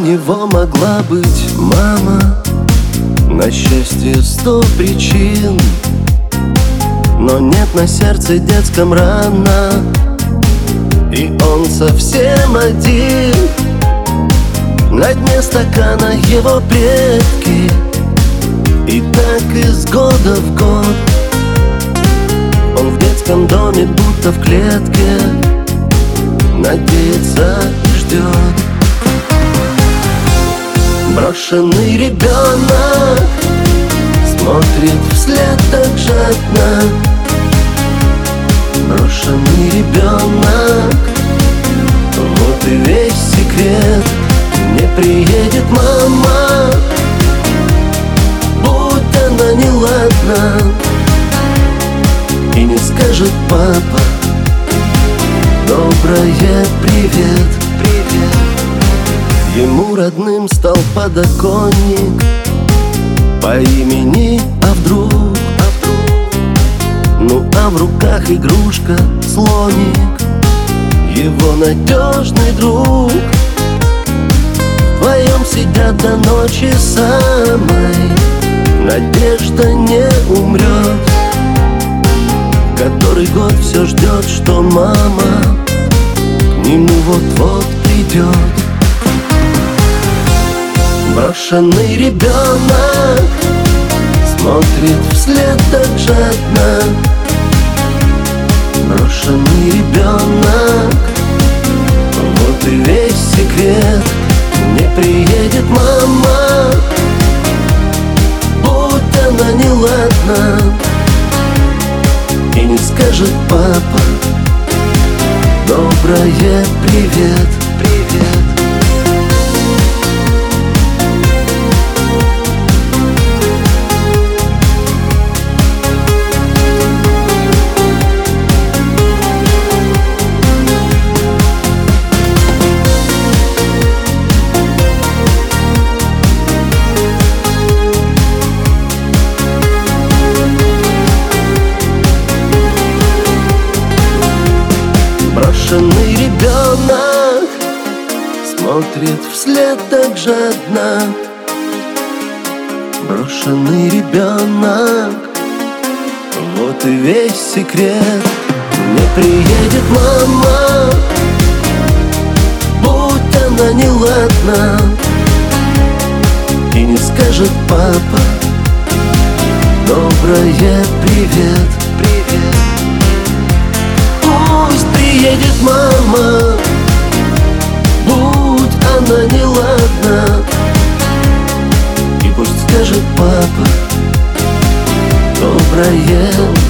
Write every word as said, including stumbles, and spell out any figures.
него могла быть мама. На счастье сто причин, но нет на сердце детском рана. И он совсем один. На дне стакана его предки. И так из года в год он в детском доме, будто в клетке, надеется и ждет. Брошенный ребенок смотрит вслед так жадно. Брошенный ребенок, вот и весь секрет. Не приедет мама, будь она неладна, и не скажет папа доброе привет, привет. Ему родным стал подоконник по имени А вдруг, а вдруг. Ну а в руках игрушка слоник, его надежный друг. Вдвоем сидят до ночи самой, надежда не умрет. Который год все ждет, что мама к нему вот-вот придет. Брошенный ребенок смотрит вслед так жадно. Брошенный ребенок, вот и весь секрет. Не приедет мама, будь она неладна, и не скажет папа доброе привет, привет. Брошенный ребенок смотрит вслед так жадно. Брошенный ребенок, вот и весь секрет. Не приедет мама, будь она неладна, и не скажет папа доброе привет, привет. Пусть приедет мама, будь она неладна, и пусть скажет папа доброе